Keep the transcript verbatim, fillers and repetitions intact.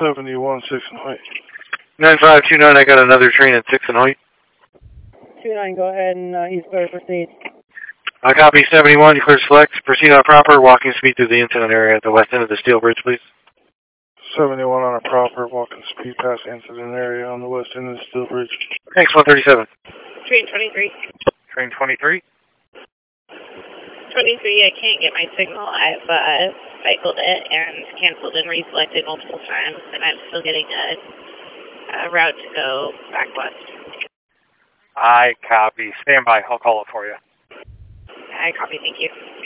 seventy-one, six and Hoyt. nine five two nine, I got another train at six and Hoyt. two nine, go ahead and uh, he's clear to proceed. I copy seventy-one, you clear to select. Proceed on proper, walking speed through the incident area at the west end of the steel bridge, please. seventy-one on a proper, walking speed past incident area on the west end of the steel bridge. Thanks, one thirty-seven. Train twenty-three. Train twenty-three. twenty-three, I can't get my signal. I've uh, cycled it and canceled and reselected multiple times, and I'm still getting a, a route to go back west. I copy. Stand by. I'll call it for you. I copy, thank you.